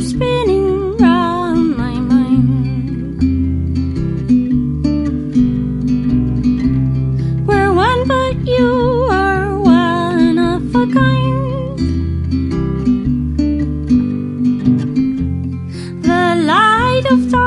spinning round my mind. We're one, but you are one of a kind. The light of